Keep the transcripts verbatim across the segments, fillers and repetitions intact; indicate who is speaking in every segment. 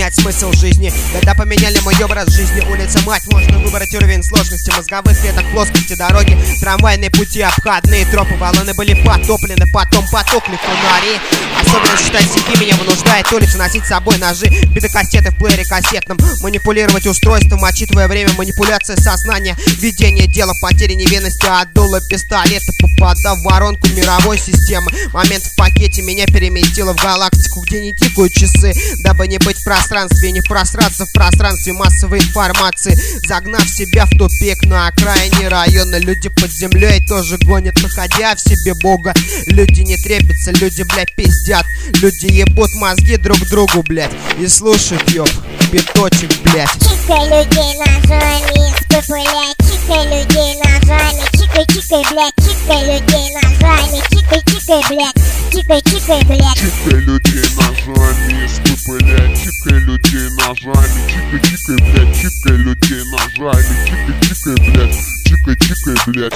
Speaker 1: поменять смысл жизни. Когда поменяли мой образ жизни. Улица мать, можно выбрать уровень сложности мозговых клеток, плоскости дороги, трамвайные пути, обходные тропы. Баллоны были потоплены, потом потухли фонари. Особенно читать стихи меня вынуждает улица, носить с собой ножи, биты-кассеты в плеере кассетном, манипулировать устройством, отчитывая время, манипуляция сознания, ведение дела, потери невинности от дула пистолета, попадав в воронку мировой системы. Момент в пакете меня переместило в галактику, где не тикают часы, дабы не быть в пространстве, не просраться в пространстве массовой информации, загнав себя в тупик на окраине района. Люди под землей тоже гонят, находя в себе Бога. Люди не трепятся, люди, блядь, пиздят. Люди ебут мозги друг другу, блядь, и слушают, ёб, биточек, блядь.
Speaker 2: Чикай людей ножами, спопылять, чикай людей ножами, чикай, чикай, блядь, чикай людей ножами, чикай, чикай, блядь, чикай, чикай, блядь.
Speaker 3: Чикай людей ножами, спопылять, чикай людей ножами, чикай, чикай, блядь, чикай людей ножами, чикай, чикай, блядь, чикай, чикай, блядь.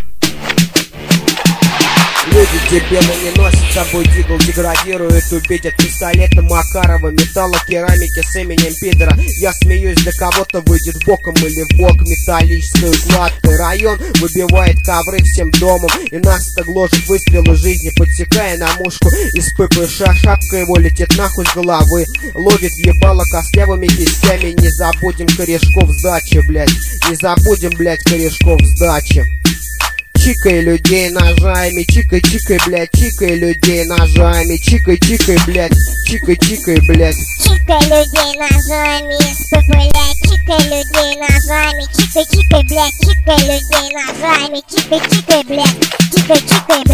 Speaker 1: Люди дебилы не носят с собой дигл, деградируют, убить от пистолета Макарова, металла, керамики с именем пидора. Я смеюсь, для кого-то выйдет боком или в бок металлический гладкий район выбивает ковры всем домом, и нас это гложет выстрелы жизни, подсекая на мушку. Из ППШ шапка его летит нахуй с головы, ловит ебало костлявыми кистями. Не забудем корешков сдачи, блять, не забудем, блять, корешков сдачи. Чикай людей ножами, чикай, чикай, блядь, чикай людей ножами, чикай, чикай, блядь, чикай, чикай, блядь.
Speaker 2: Чикай людей ножами, спопылять, чикай людей ножами, чикай, чикай, блядь, чикай людей ножами, чикай, чикай, блядь, чикай, чикай,